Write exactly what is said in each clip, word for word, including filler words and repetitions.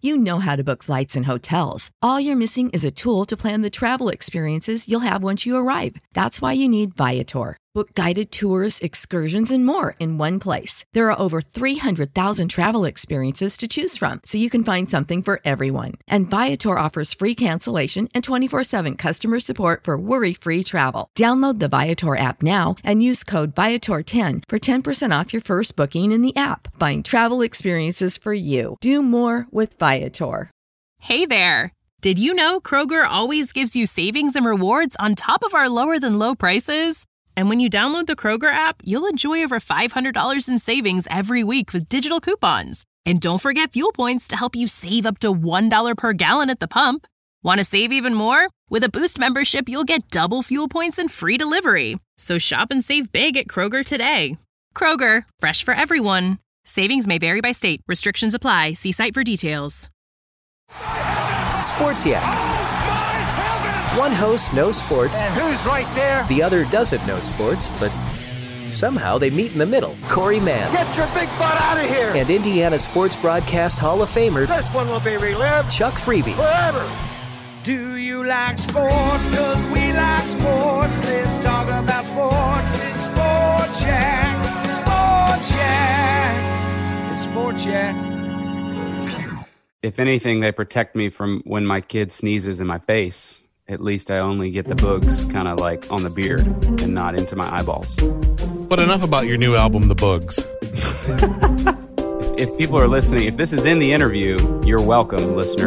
You know how to book flights and hotels. All you're missing is a tool to plan the travel experiences you'll have once you arrive. That's why you need Viator. Book guided tours, excursions, and more in one place. There are over three hundred thousand travel experiences to choose from, so you can find something for everyone. And Viator offers free cancellation and twenty-four seven customer support for worry-free travel. Download the Viator app now and use code Viator ten for ten percent off your first booking in the app. Find travel experiences for you. Do more with Viator. Hey there! Did you know Kroger always gives you savings and rewards on top of our lower-than-low prices? And when you download the Kroger app, you'll enjoy over five hundred dollars in savings every week with digital coupons. And don't forget fuel points to help you save up to one dollar per gallon at the pump. Want to save even more? With a Boost membership, you'll get double fuel points and free delivery. So shop and save big at Kroger today. Kroger, fresh for everyone. Savings may vary by state. Restrictions apply. See site for details. Sports Yak. One host knows sports. And who's right there? The other doesn't know sports, but somehow they meet in the middle. Corey Mann. Get your big butt out of here! And Indiana Sports Broadcast Hall of Famer. This one will be relived. Chuck Freeby. Forever. Do you like sports? Cause we like sports. Let's talk about sports. It's Sports Yak. Sports Yak. It's Sports Yak. If anything, they protect me from when my kid sneezes in my face. At least I only get the bugs kind of like on the beard and not into my eyeballs. But enough about your new album, The Bugs. if, if people are listening, if this is in the interview, you're welcome, listener.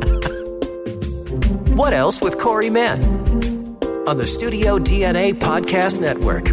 What Else with Corey Mann on the Studio D N A Podcast Network.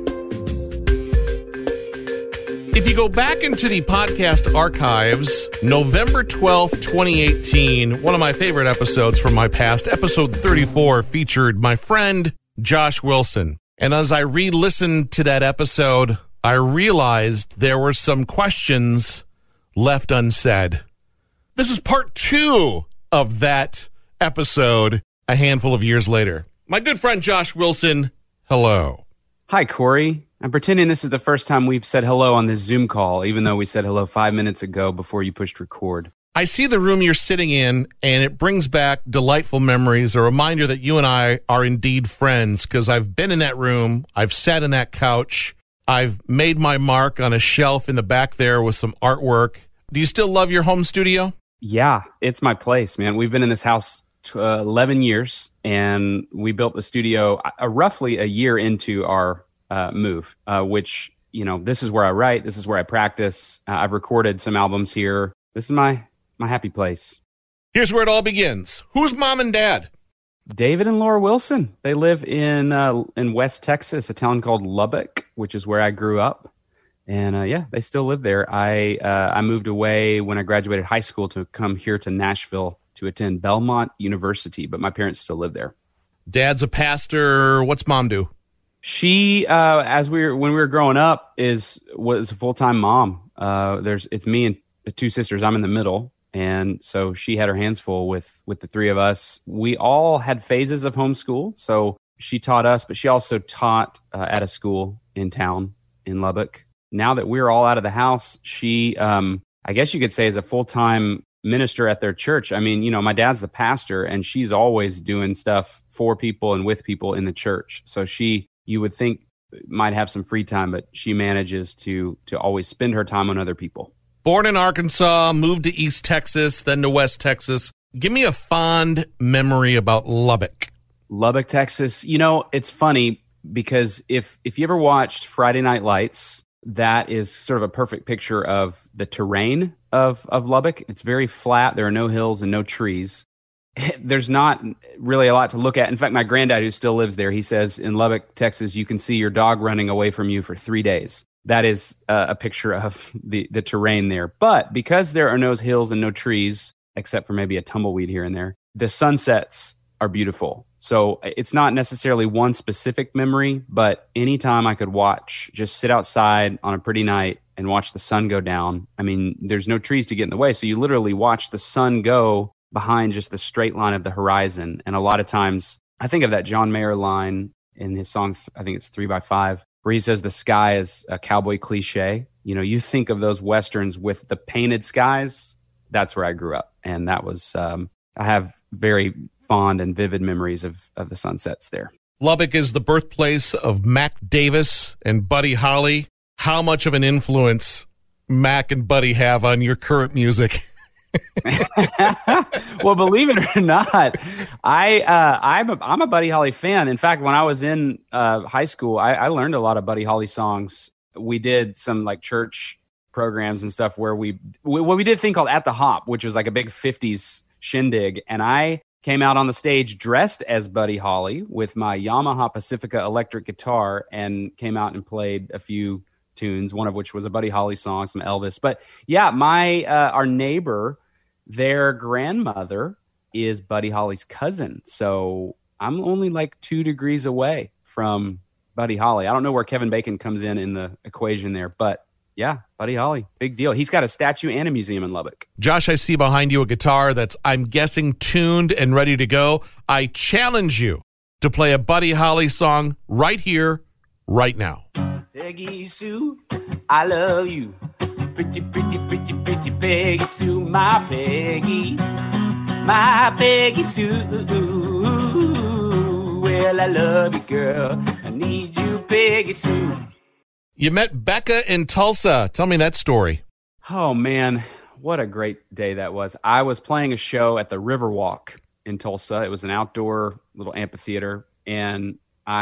If you go back into the podcast archives, November twelfth, twenty eighteen, one of my favorite episodes from my past, episode thirty-four, featured my friend Josh Wilson. And as I re-listened to that episode, I realized there were some questions left unsaid. This is part two of that episode a handful of years later. My good friend Josh Wilson, hello. Hi, Corey. I'm pretending this is the first time we've said hello on this Zoom call, even though we said hello five minutes ago before you pushed record. I see the room you're sitting in, and it brings back delightful memories, a reminder that you and I are indeed friends, because I've been in that room, I've sat in that couch, I've made my mark on a shelf in the back there with some artwork. Do you still love your home studio? Yeah, it's my place, man. We've been in this house t- uh, eleven years, and we built the studio uh, roughly a year into our Uh, move, uh, which, you know, this is where I write. This is where I practice. Uh, I've recorded some albums here. This is my my happy place. Here's where it all begins. Who's mom and dad? David and Laura Wilson. They live in uh, in West Texas, a town called Lubbock, which is where I grew up. And uh, yeah, they still live there. I uh, I moved away when I graduated high school to come here to Nashville to attend Belmont University, but my parents still live there. Dad's a pastor. What's mom do? She, uh, as we were, when we were growing up, is was a full time mom. Uh, there's it's me and two sisters. I'm in the middle, and so she had her hands full with with the three of us. We all had phases of homeschool. So she taught us, but she also taught uh, at a school in town in Lubbock. Now that we're all out of the house, she, um, I guess you could say, is a full time minister at their church. I mean, you know, my dad's the pastor, and she's always doing stuff for people and with people in the church. So she. You would think might have some free time, but she manages to to always spend her time on other people. Born in Arkansas, moved to East Texas, then to West Texas. Give me a fond memory about Lubbock. Lubbock, Texas. You know, it's funny because if if you ever watched Friday Night Lights, that is sort of a perfect picture of the terrain of, of Lubbock. It's very flat. There are no hills and no trees. There's not really a lot to look at. In fact, my granddad, who still lives there, he says in Lubbock, Texas, you can see your dog running away from you for three days. That is uh, a picture of the, the terrain there. But because there are no hills and no trees, except for maybe a tumbleweed here and there, the sunsets are beautiful. So it's not necessarily one specific memory, but anytime I could watch, just sit outside on a pretty night and watch the sun go down. I mean, there's no trees to get in the way. So you literally watch the sun go behind just the straight line of the horizon. And a lot of times, I think of that John Mayer line in his song, I think it's three by five, where he says the sky is a cowboy cliche. You know, you think of those Westerns with the painted skies, that's where I grew up. And that was, um, I have very fond and vivid memories of, of the sunsets there. Lubbock is the birthplace of Mac Davis and Buddy Holly. How much of an influence Mac and Buddy have on your current music? Well, believe it or not, I uh, I'm a, I'm a Buddy Holly fan. In fact, when I was in uh, high school, I, I learned a lot of Buddy Holly songs. We did some like church programs and stuff where we we, well, we did a thing called At the Hop, which was like a big fifties shindig, and I came out on the stage dressed as Buddy Holly with my Yamaha Pacifica electric guitar and came out and played a few tunes, one of which was a Buddy Holly song, some Elvis. But yeah, my uh, our neighbor, their grandmother is Buddy Holly's cousin. So I'm only like two degrees away from Buddy Holly. I don't know where Kevin Bacon comes in in the equation there, but yeah, Buddy Holly, big deal. He's got a statue and a museum in Lubbock. Josh, I see behind you a guitar that's, I'm guessing, tuned and ready to go. I challenge you to play a Buddy Holly song right here, right now. Peggy Sue, I love you. Pretty, pretty, pretty, pretty Peggy Sue, my Peggy, my Peggy Sue. Well, I love you, girl. I need you, Peggy Sue. You met Becca in Tulsa. Tell me that story. Oh, man, what a great day that was. I was playing a show at the Riverwalk in Tulsa. It was an outdoor little amphitheater, and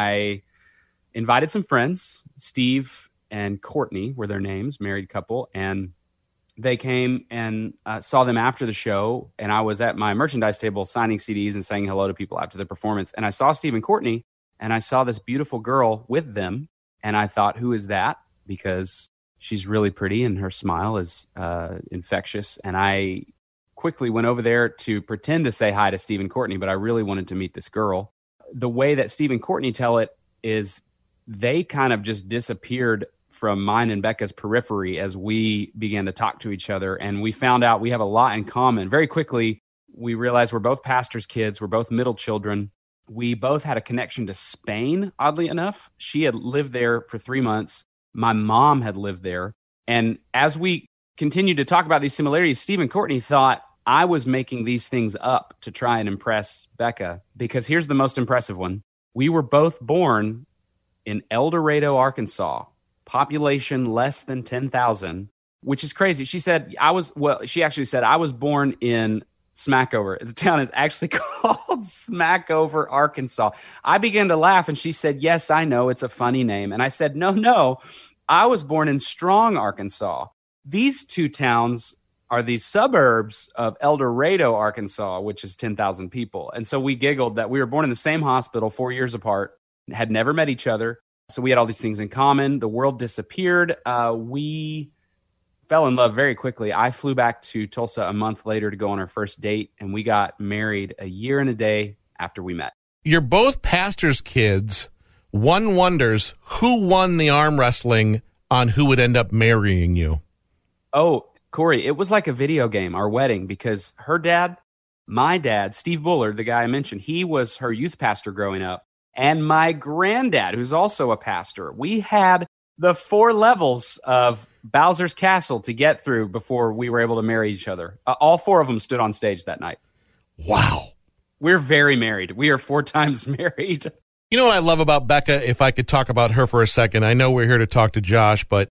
I invited some friends. Steve and Courtney were their names, married couple, and they came and uh, saw them after the show, and I was at my merchandise table signing C Ds and saying hello to people after the performance, and I saw Steve and Courtney, and I saw this beautiful girl with them, and I thought, who is that? Because she's really pretty, and her smile is uh, infectious, and I quickly went over there to pretend to say hi to Steve and Courtney, but I really wanted to meet this girl. The way that Steve and Courtney tell it is they kind of just disappeared from mine and Becca's periphery as we began to talk to each other. And we found out we have a lot in common. Very quickly, we realized we're both pastors' kids. We're both middle children. We both had a connection to Spain, oddly enough. She had lived there for three months. My mom had lived there. And as we continued to talk about these similarities, Steve and Courtney thought I was making these things up to try and impress Becca. Because here's the most impressive one. We were both born in El Dorado, Arkansas. Population less than ten thousand, which is crazy. She said, I was, well, she actually said, I was born in Smackover. The town is actually called Smackover, Arkansas. I began to laugh, and she said, yes, I know, it's a funny name. And I said, no, no, I was born in Strong, Arkansas. These two towns are these suburbs of El Dorado, Arkansas, which is ten thousand people. And so we giggled that we were born in the same hospital four years apart, had never met each other. So we had all these things in common. The world disappeared. Uh, we fell in love very quickly. I flew back to Tulsa a month later to go on our first date, and we got married a year and a day after we met. You're both pastors' kids. One wonders who won the arm wrestling on who would end up marrying you. Oh, Corey, it was like a video game, our wedding, because her dad, my dad, Steve Bullard, the guy I mentioned, he was her youth pastor growing up. And my granddad, who's also a pastor. We had the four levels of Bowser's Castle to get through before we were able to marry each other. Uh, all four of them stood on stage that night. Wow. We're very married. We are four times married. You know what I love about Becca, if I could talk about her for a second? I know we're here to talk to Josh, but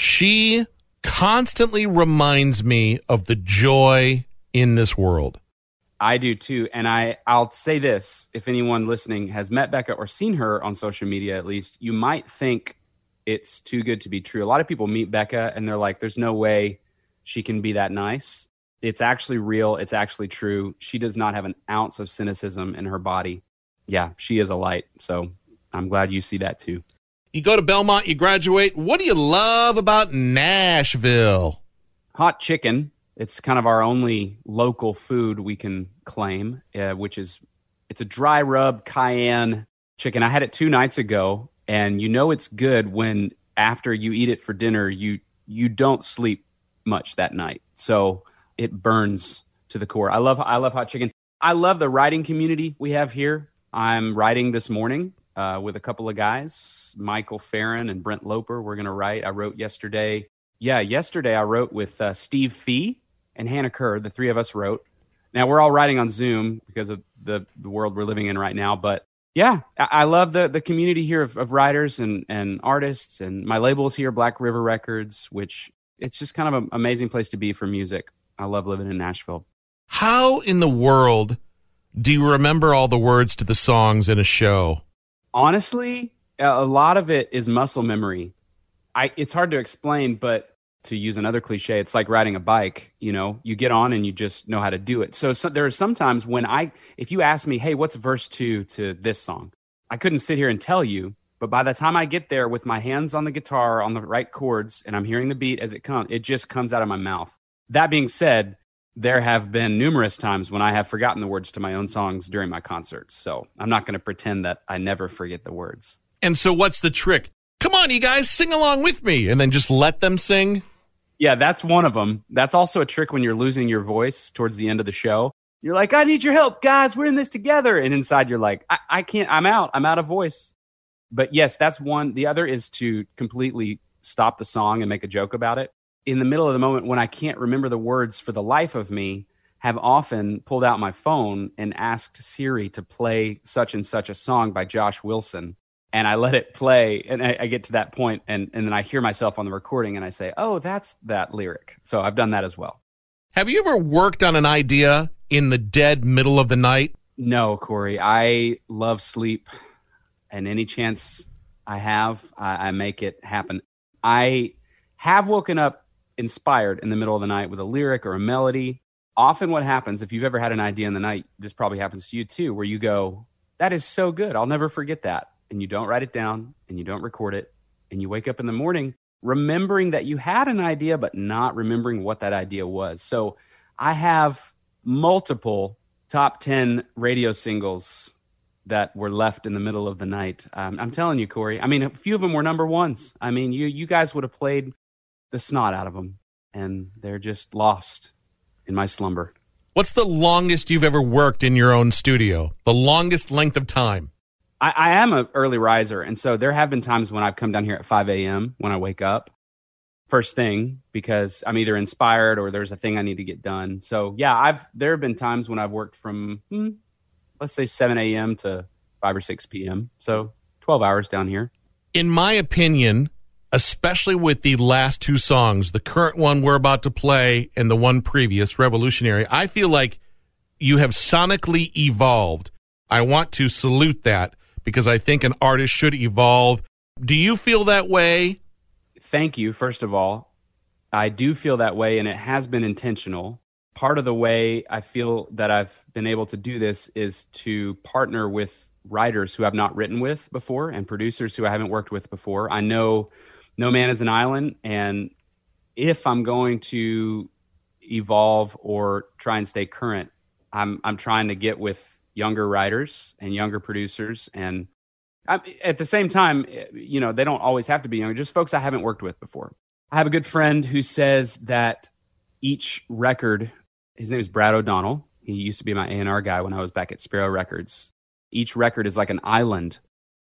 she constantly reminds me of the joy in this world. I do too. And I, I'll say this, if anyone listening has met Becca or seen her on social media, at least, you might think it's too good to be true. A lot of people meet Becca and they're like, there's no way she can be that nice. It's actually real. It's actually true. She does not have an ounce of cynicism in her body. Yeah, she is a light. So I'm glad you see that too. You go to Belmont, you graduate. What do you love about Nashville? Hot chicken. It's kind of our only local food we can claim, uh, which is, it's a dry rub cayenne chicken. I had it two nights ago, and you know it's good when after you eat it for dinner, you you don't sleep much that night. So it burns to the core. I love I love hot chicken. I love the writing community we have here. I'm writing this morning uh, with a couple of guys, Michael Farron and Brent Loper. We're going to write. I wrote yesterday. Yeah, yesterday I wrote with uh, Steve Fee. and Hannah Kerr. The three of us wrote. Now, we're all writing on Zoom because of the, the world we're living in right now. But yeah, I, I love the, the community here of, of writers and, and artists. And my label is here, Black River Records, which it's just kind of an amazing place to be for music. I love living in Nashville. How in the world do you remember all the words to the songs in a show? Honestly, a lot of it is muscle memory. I, it's hard to explain, but to use another cliche, it's like riding a bike. You know, you get on and you just know how to do it. So, so there are some times when I, if you ask me, hey, what's verse two to this song? I couldn't sit here and tell you, but by the time I get there with my hands on the guitar on the right chords and I'm hearing the beat as it comes, it just comes out of my mouth. That being said, there have been numerous times when I have forgotten the words to my own songs during my concerts. So I'm not going to pretend that I never forget the words. And so what's the trick? Come on, you guys, sing along with me, and then just let them sing? Yeah, that's one of them. That's also a trick when you're losing your voice towards the end of the show. You're like, I need your help, guys. We're in this together. And inside you're like, I, I can't, I'm out. I'm out of voice. But yes, that's one. The other is to completely stop the song and make a joke about it. In the middle of the moment when I can't remember the words for the life of me, have often pulled out my phone and asked Siri to play such and such a song by Josh Wilson. And I let it play, and I, I get to that point, and, and then I hear myself on the recording, and I say, oh, that's that lyric. So I've done that as well. Have you ever worked on an idea in the dead middle of the night? No, Corey. I love sleep, and any chance I have, I, I make it happen. I have woken up inspired in the middle of the night with a lyric or a melody. Often what happens, if you've ever had an idea in the night, this probably happens to you too, where you go, that is so good, I'll never forget that. And you don't write it down, and you don't record it, and you wake up in the morning remembering that you had an idea, but not remembering what that idea was. So I have multiple top ten radio singles that were left in the middle of the night. Um, I'm telling you, Corey, I mean, a few of them were number ones. I mean, you you guys would have played the snot out of them, and they're just lost in my slumber. What's the longest you've ever worked in your own studio? The longest length of time? I, I am an early riser, and so there have been times when I've come down here at five a.m. when I wake up, first thing, because I'm either inspired or there's a thing I need to get done. So yeah, I've there have been times when I've worked from, hmm, let's say seven a.m. to five or six p.m., so twelve hours down here. In my opinion, especially with the last two songs, the current one we're about to play and the one previous, Revolutionary, I feel like you have sonically evolved. I want to salute that because I think an artist should evolve. Do you feel that way? Thank you, first of all. I do feel that way, and it has been intentional. Part of the way I feel that I've been able to do this is to partner with writers who I've not written with before and producers who I haven't worked with before. I know No Man is an Island, and if I'm going to evolve or try and stay current, I'm I'm trying to get with younger writers and younger producers, and I, at the same time, you know, they don't always have to be younger, just folks I haven't worked with before. I have a good friend who says that each record, his name is Brad O'Donnell. He used to be my A and R guy when I was back at Sparrow Records. Each record is like an island,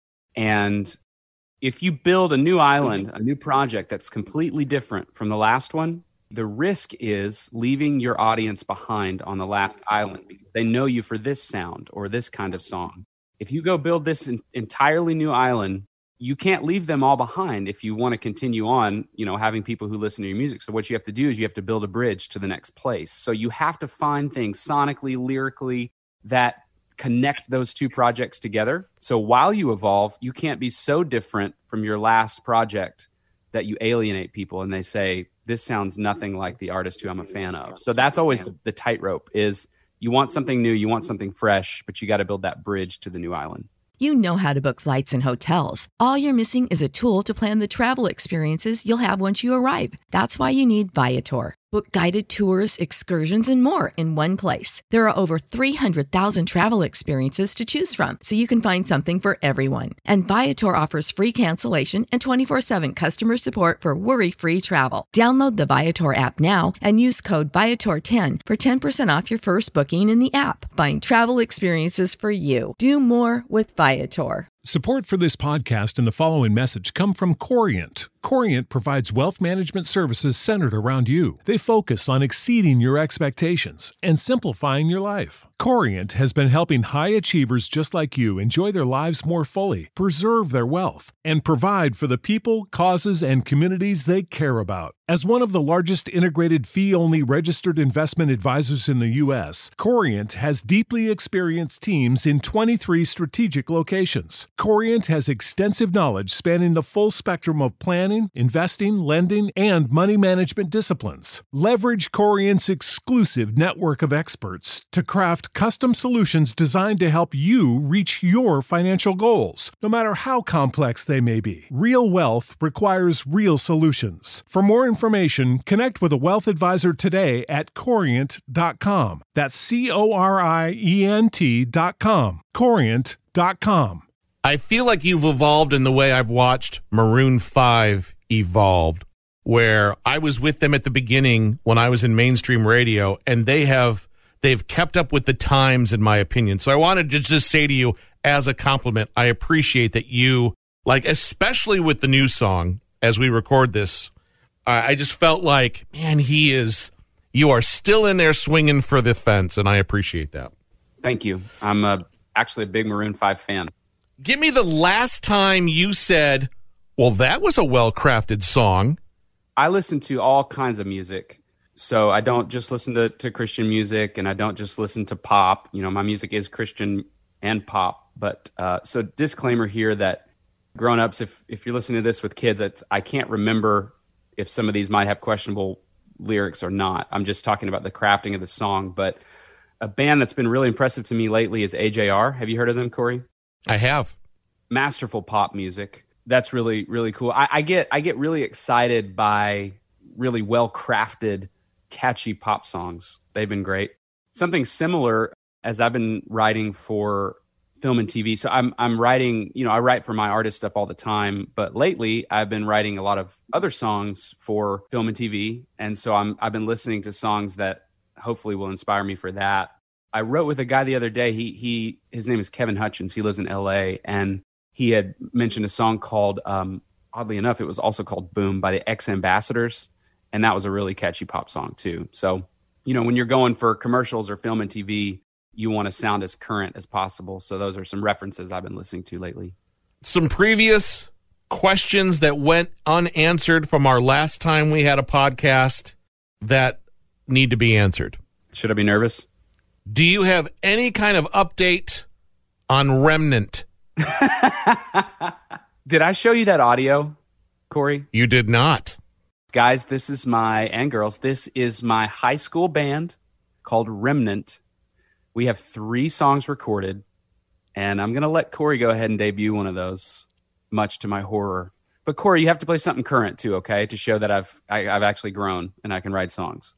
and if you build a new island, a new project that's completely different from the last one, the risk is leaving your audience behind on the last island because they know you for this sound or this kind of song. If you go build this in, entirely new island, you can't leave them all behind if you want to continue on, you know, having people who listen to your music. So what you have to do is you have to build a bridge to the next place. So you have to find things sonically, lyrically, that connect those two projects together. So while you evolve, you can't be so different from your last project that you alienate people and they say, this sounds nothing like the artist who I'm a fan of. So that's always the, the tightrope is you want something new, you want something fresh, but you got to build that bridge to the new island. You know how to book flights and hotels. All you're missing is a tool to plan the travel experiences you'll have once you arrive. That's why you need Viator. Book guided tours, excursions, and more in one place. There are over three hundred thousand travel experiences to choose from, so you can find something for everyone. And Viator offers free cancellation and twenty-four seven customer support for worry-free travel. Download the Viator app now and use code Viator ten for ten percent off your first booking in the app. Find travel experiences for you. Do more with Viator. Support for this podcast and the following message come from Corient. Corient provides wealth management services centered around you. They focus on exceeding your expectations and simplifying your life. Corient has been helping high achievers just like you enjoy their lives more fully, preserve their wealth, and provide for the people, causes, and communities they care about. As one of the largest integrated fee-only registered investment advisors in the U S, Corient has deeply experienced teams in twenty-three strategic locations. Corient has extensive knowledge spanning the full spectrum of planning, investing, lending, and money management disciplines. Leverage Corient's exclusive network of experts to craft custom solutions designed to help you reach your financial goals, no matter how complex they may be. Real wealth requires real solutions. For more information, connect with a wealth advisor today at corient dot com. That's C O R I E N T dot com. corient dot com. I feel like you've evolved in the way I've watched Maroon five evolved, where I was with them at the beginning when I was in mainstream radio, and they have they've kept up with the times, in my opinion. So I wanted to just say to you, as a compliment, I appreciate that you, like, especially with the new song, as we record this, I, I just felt like, man, he is, you are still in there swinging for the fence, and I appreciate that. Thank you. I'm a, actually a big Maroon five fan. Give me the last time you said, well, that was a well-crafted song. I listen to all kinds of music. So I don't just listen to, to Christian music, and I don't just listen to pop. You know, my music is Christian and pop. But uh, so disclaimer here that grown-ups, if, if you're listening to this with kids, it's, I can't remember if some of these might have questionable lyrics or not. I'm just talking about the crafting of the song. But a band that's been really impressive to me lately is A J R. Have you heard of them, Corey? I have. Masterful pop music. That's really, really cool. I, I get I get really excited by really well-crafted, catchy pop songs. They've been great. Something similar as I've been writing for film and T V. So I'm I'm writing, you know, I write for my artist stuff all the time, but lately I've been writing a lot of other songs for film and T V. And so I'm I've been listening to songs that hopefully will inspire me for that. I wrote with a guy the other day. He he his name is Kevin Hutchins. He lives in L A, and he had mentioned a song called, um, oddly enough, it was also called Boom by the X Ambassadors. And that was a really catchy pop song too. So, you know, when you're going for commercials or film and T V, you want to sound as current as possible. So those are some references I've been listening to lately. Some previous questions that went unanswered from our last time we had a podcast that need to be answered. Should I be nervous? Do you have any kind of update on Remnant? Did I show you that audio, Corey? You did not. Guys, this is my, and girls, this is my high school band called Remnant. We have three songs recorded, and I'm going to let Corey go ahead and debut one of those, much to my horror. But Corey, you have to play something current too, okay, to show that I've I, I've actually grown and I can write songs.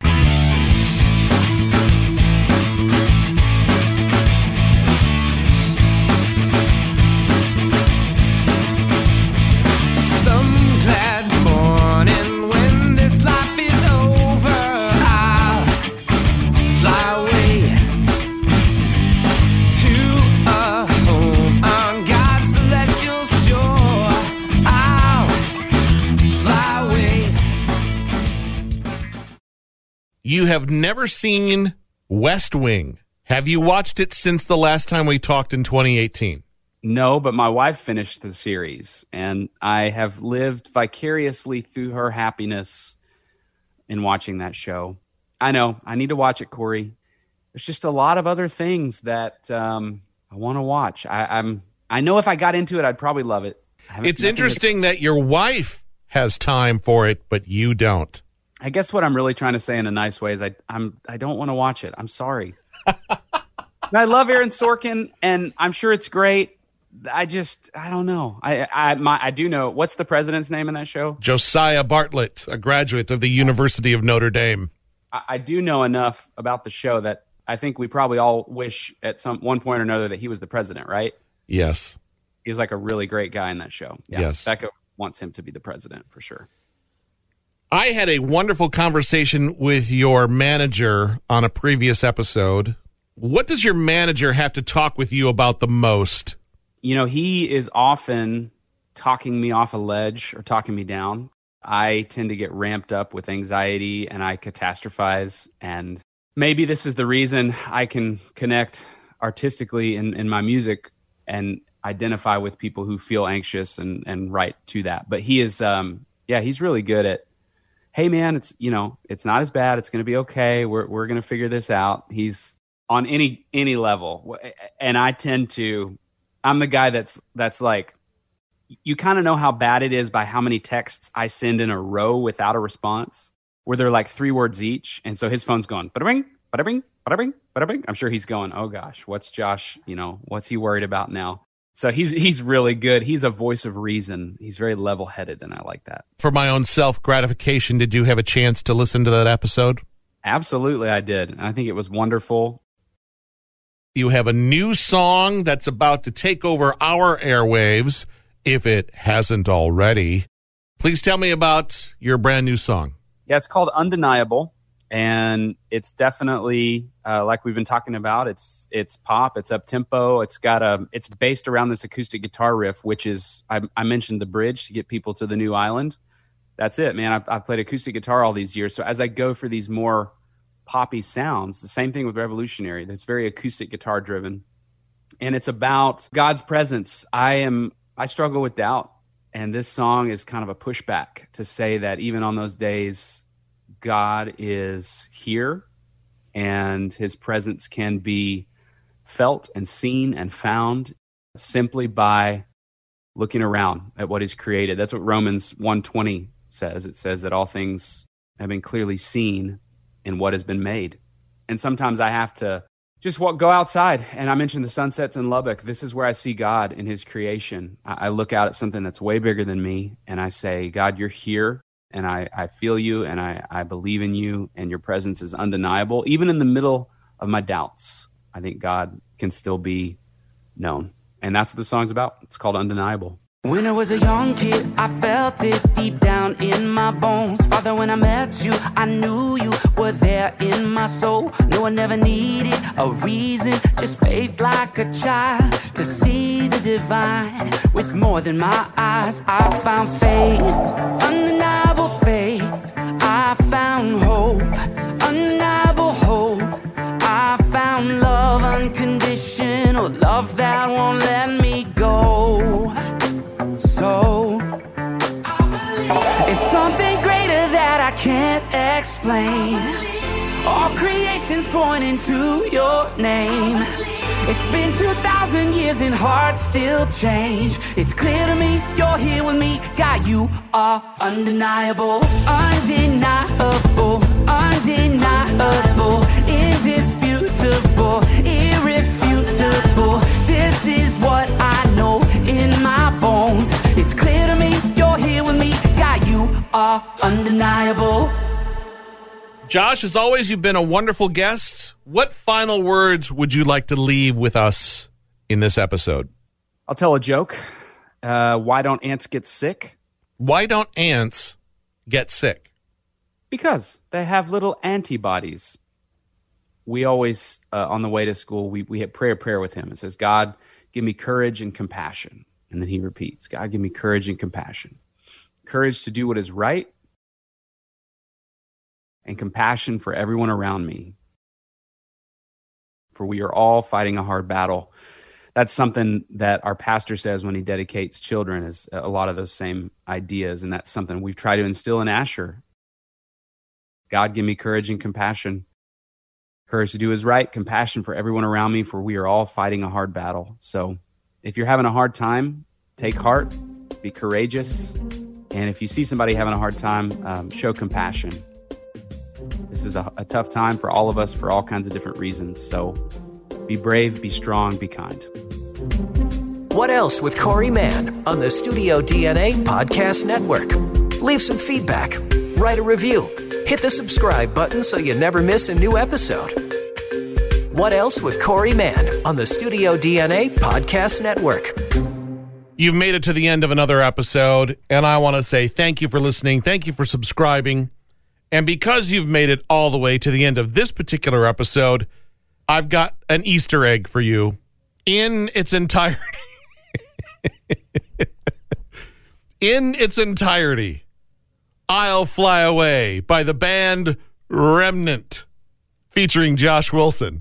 You have never seen West Wing. Have you watched it since the last time we talked in twenty eighteen? No, but my wife finished the series, and I have lived vicariously through her happiness in watching that show. I know, I need to watch it, Corey. There's just a lot of other things that um, I want to watch. I, I'm, I know if I got into it, I'd probably love it. It's interesting to... that your wife has time for it, but you don't. I guess what I'm really trying to say in a nice way is I I'm I don't want to watch it. I'm sorry. I love Aaron Sorkin, and I'm sure it's great. I just I don't know. I I my I do know what's the president's name in that show? Josiah Bartlett, a graduate of the University of Notre Dame. I, I do know enough about the show that I think we probably all wish at some one point or another that he was the president, right? Yes. He was like a really great guy in that show. Yeah, yes. Becca wants him to be the president for sure. I had a wonderful conversation with your manager on a previous episode. What does your manager have to talk with you about the most? You know, he is often talking me off a ledge or talking me down. I tend to get ramped up with anxiety and I catastrophize. And maybe this is the reason I can connect artistically in, in my music and identify with people who feel anxious and, and write to that. But he is, um, yeah, he's really good at, hey man, it's, you know, it's not as bad. It's going to be okay. We're, we're going to figure this out. He's on any, any level. And I tend to, I'm the guy that's, that's like, you kind of know how bad it is by how many texts I send in a row without a response, where they're like three words each. And so his phone's going, bada bing, bada bing, bada bing, bada bing. I'm sure he's going, oh gosh, what's Josh, you know, what's he worried about now? So he's he's really good. He's a voice of reason. He's very level-headed, and I like that. For my own self-gratification, did you have a chance to listen to that episode? Absolutely, I did. I think it was wonderful. You have a new song that's about to take over our airwaves, if it hasn't already. Please tell me about your brand new song. Yeah, it's called Undeniable, and it's definitely uh, like we've been talking about. It's it's pop, it's up tempo. It's got a it's based around this acoustic guitar riff, which is I, I mentioned the bridge to get people to the new island. That's it, man. I've, I've played acoustic guitar all these years, so as I go for these more poppy sounds, the same thing with Revolutionary. That's very acoustic guitar driven, and it's about God's presence. I am. I struggle with doubt, and this song is kind of a pushback to say that even on those days, God is here, and his presence can be felt and seen and found simply by looking around at what he's created. That's what Romans one twenty says. It says that all things have been clearly seen in what has been made. And sometimes I have to just walk, go outside. And I mentioned the sunsets in Lubbock. This is where I see God in his creation. I, I look out at something that's way bigger than me, and I say, God, you're here, and I, I feel you, and I, I believe in you, and your presence is undeniable. Even in the middle of my doubts, I think God can still be known. And that's what the song's about. It's called Undeniable. When I was a young kid, I felt it deep down in my bones. Father, when I met you, I knew you were there in my soul. No, I never needed a reason, just faith like a child to see the divine. With more than my eyes, I found faith, undeniable faith. I found hope, undeniable hope. I found love, unconditional love that won't let me go. So, it's something greater that I can't explain. All creation's pointing to your name. It's been two thousand years and hearts still change. It's clear to me, you're here with me. God, you are undeniable, undeniable, undeniable, indisputable, irrefutable. This is what I know in my bones. It's clear to me, you're here with me. God, you are undeniable. Josh, as always, you've been a wonderful guest. What final words would you like to leave with us in this episode? I'll tell a joke. Uh, why don't ants get sick? Why don't ants get sick? Because they have little antibodies. We always, uh, on the way to school, we, we hit prayer, prayer with him. It says, God, give me courage and compassion. And then he repeats, God, give me courage and compassion. Courage to do what is right, and compassion for everyone around me. For we are all fighting a hard battle. That's something that our pastor says when he dedicates children, is a lot of those same ideas. And that's something we've tried to instill in Asher. God, give me courage and compassion. Courage to do is right, compassion for everyone around me, for we are all fighting a hard battle. So if you're having a hard time, take heart, be courageous. And if you see somebody having a hard time, um, show compassion. This is a, a tough time for all of us for all kinds of different reasons. So be brave, be strong, be kind. What Else with Corey Mann on the Studio D N A Podcast Network. Leave some feedback, write a review, hit the subscribe button so you never miss a new episode. What Else with Corey Mann on the Studio D N A Podcast Network. You've made it to the end of another episode, and I want to say thank you for listening. Thank you for subscribing. And because you've made it all the way to the end of this particular episode, I've got an Easter egg for you in its entirety. In its entirety. I'll Fly Away by the band Remnant, featuring Josh Wilson.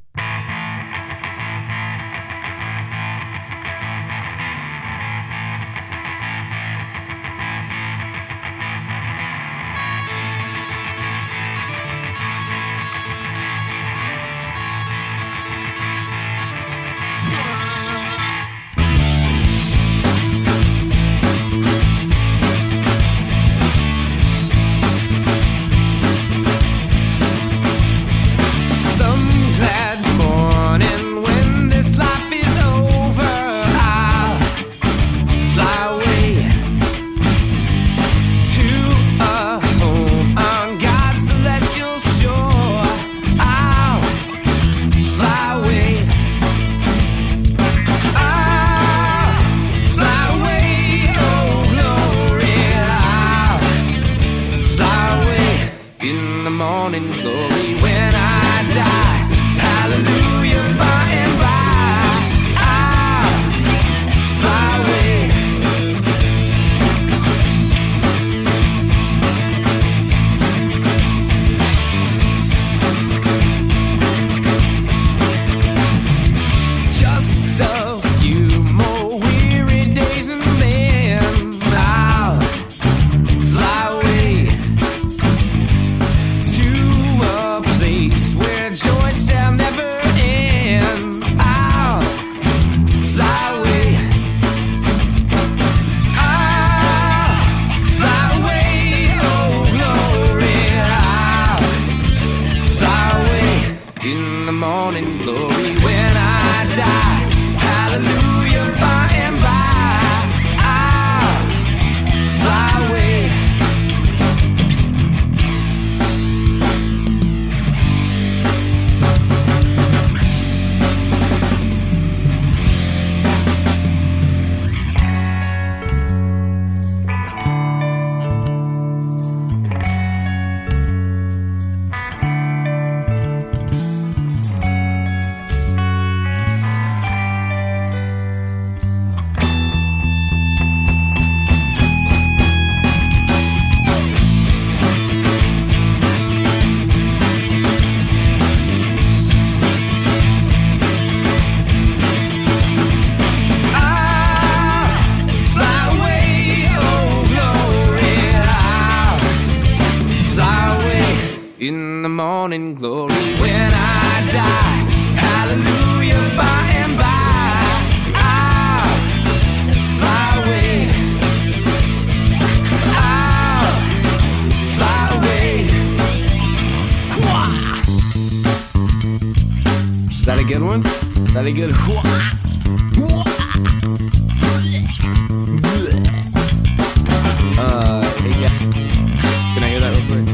Morning glory when I die, hallelujah, by and by, I'll fly away, I'll fly away. Is that a good one? Is that a good uh, yeah. Can I hear that real quick?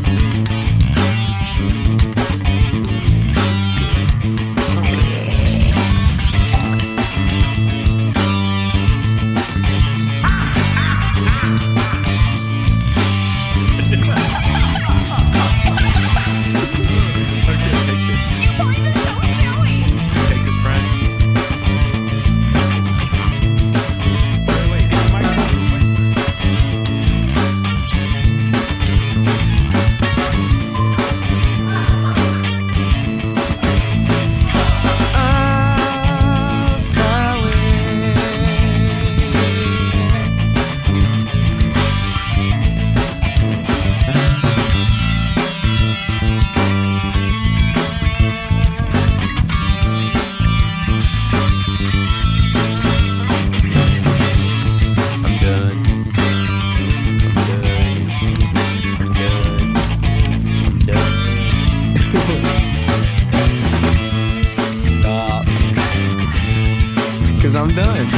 I'm done.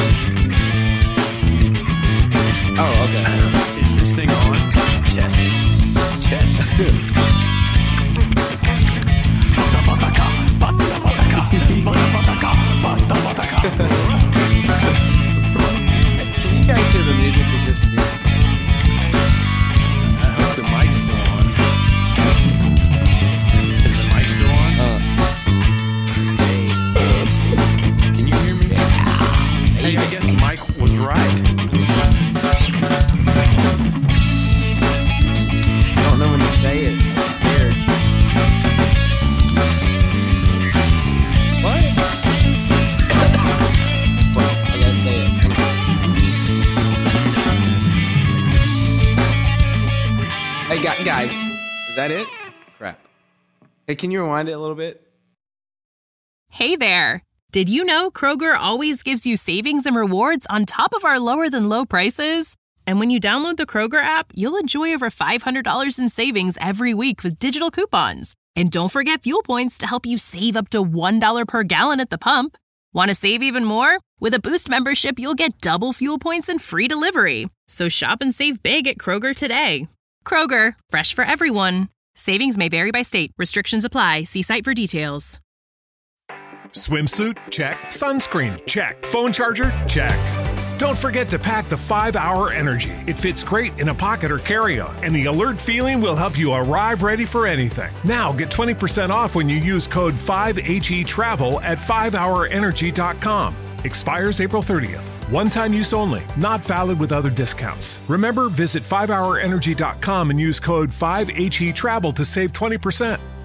Oh, okay. Is this thing on? Test. Test. Can you guys hear the music we just did? I hope the mic's still on. Is the mic still on? Uh. Hey. Can you hear me? Hey, I guess Mike was right. guys, is that it? Crap. Hey, can you rewind it a little bit? Hey there. Did you know Kroger always gives you savings and rewards on top of our lower than low prices? And when you download the Kroger app, you'll enjoy over five hundred dollars in savings every week with digital coupons. And don't forget fuel points to help you save up to one dollar per gallon at the pump. Want to save even more? With a Boost membership, you'll get double fuel points and free delivery. So shop and save big at Kroger today. Kroger, fresh for everyone. Savings may vary by state. Restrictions apply. See site for details. Swimsuit? Check. Sunscreen? Check. Phone charger? Check. Don't forget to pack the five hour Energy. It fits great in a pocket or carry-on, and the alert feeling will help you arrive ready for anything. Now get twenty percent off when you use code five H E Travel at five hour energy dot com. Expires April thirtieth. One-time use only. Not valid with other discounts. Remember, visit five hour energy dot com and use code five H E Travel to save twenty percent.